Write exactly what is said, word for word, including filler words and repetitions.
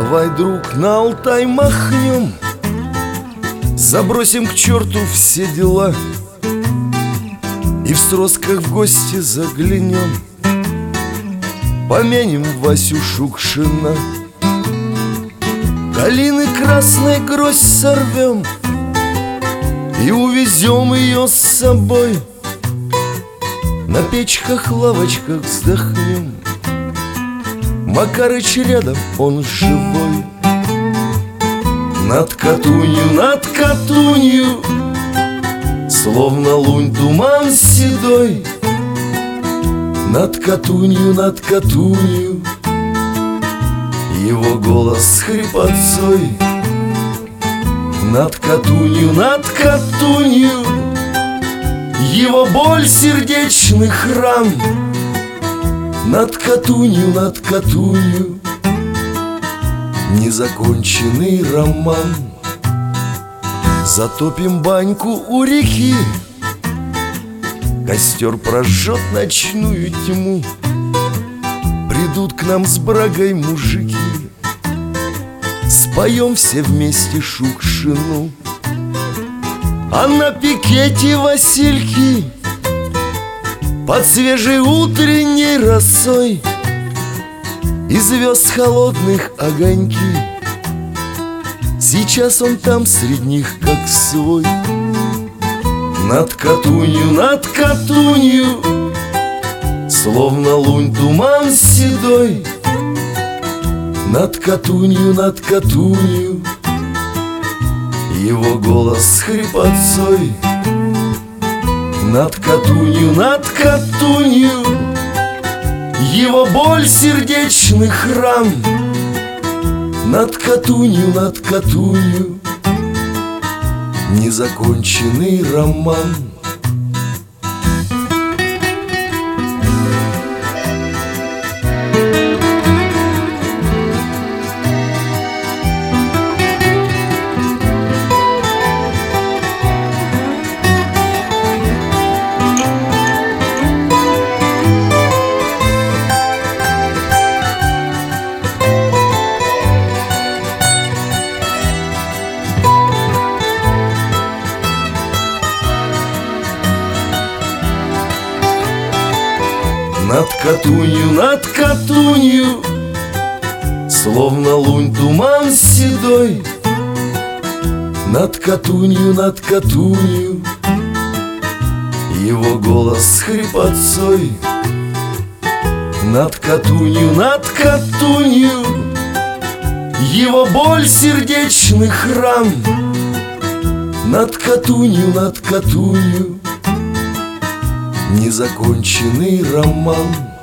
Давай, друг, на Алтай махнем, забросим к черту все дела и в Стросках в гости заглянем, помянем Васю Шукшина. Калины красной гроздь сорвем и увезем ее с собой. На печках, лавочках вздохнем, Макарыч рядом, он живой. Над Катунью, над Катунью, словно лунь туман седой. Над Катунью, над Катунью, его голос с хрипотцой. Над Катунью, над Катунью, его боль сердечных ран. Над Катунью, над Катунью, незаконченный роман. Затопим баньку у реки, костер прожжет ночную тьму. Придут к нам с брагой мужики, споем все вместе Шукшину. А на пикете васильки под свежей утренней росой и звезд холодных огоньки. Сейчас он там среди них как свой. Над Катунью, над Катунью, словно лунь туман седой. Над Катунью, над Катунью, его голос с хрипотцой. Над Катунью, над Катунью, его боль сердечных ран. Над Катунью, над Катунью, незаконченный роман. Над Катунью, над Катунью, словно лунь туман седой. Над Катунью, над Катунью, его голос с хрипотцой. Над Катунью, над Катунью, его боль сердечных ран. Над Катунью, над Катунью, незаконченный роман.